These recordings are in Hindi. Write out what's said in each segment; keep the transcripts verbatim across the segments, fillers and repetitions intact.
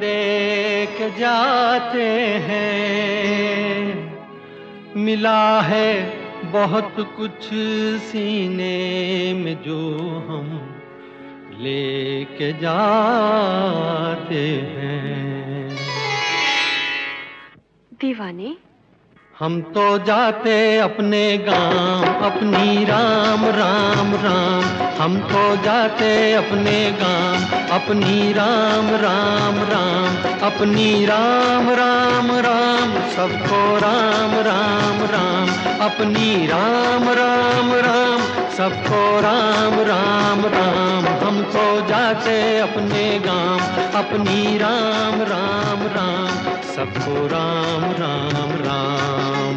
देख जाते हैं। मिला है बहुत कुछ सीने में जो हम लेके जाते हैं। दीवाने, हम तो जाते अपने गांव, अपनी राम राम राम। हम तो जाते अपने गांव, अपनी राम राम राम। अपनी राम राम राम, सबको राम राम राम। अपनी राम राम राम, सबको राम राम राम। हम तो जाते अपने गांव, अपनी राम राम राम। सबको राम राम राम।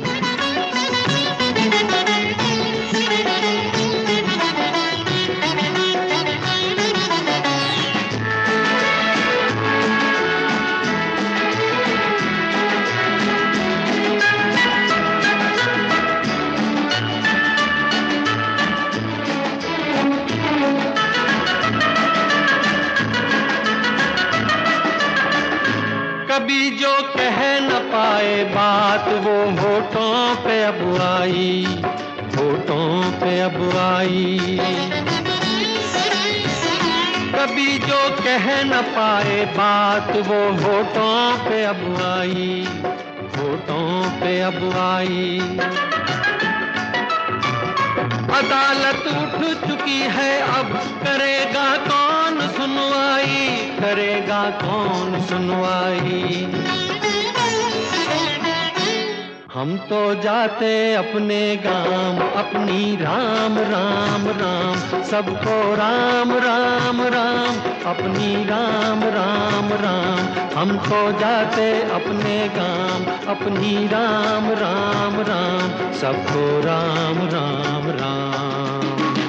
कभी जो कह न पाए बात वो होठों पे अब आई, होठों पे अब आई। कभी जो कह न पाए बात वो होठों पे अब आई, होठों पे अब आई। अदालत उठ चुकी है अब करेगा कौन सुनवाई, करेगा कौन सुनवाई। हम तो जाते अपने गांव, अपनी राम राम राम। सबको राम राम राम, अपनी राम राम राम। हम तो जाते अपने गांव, अपनी राम राम राम। सबको राम राम राम।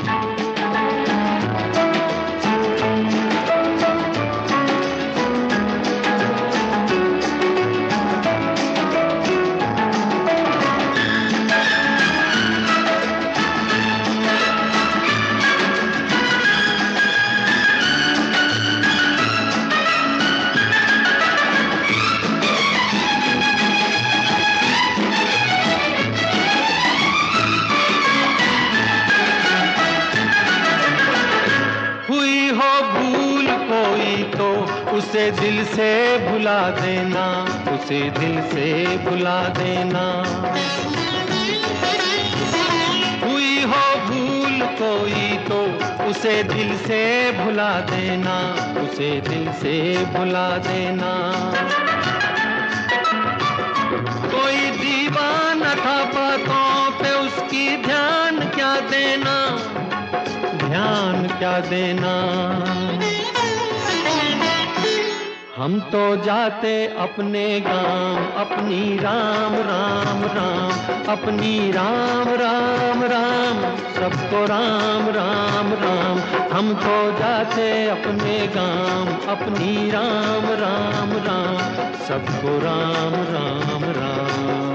उसे दिल से भुला देना, उसे दिल से भुला देना। हुई हो भूल कोई तो उसे दिल से भुला देना, उसे दिल से भुला देना। कोई दीवाना था बातों पे उसकी ध्यान क्या देना, ध्यान क्या देना। हम तो जाते अपने गांव, अपनी राम राम राम। अपनी राम राम राम, सबको राम राम राम। हम तो जाते अपने गांव, अपनी राम राम राम। सबको राम राम राम।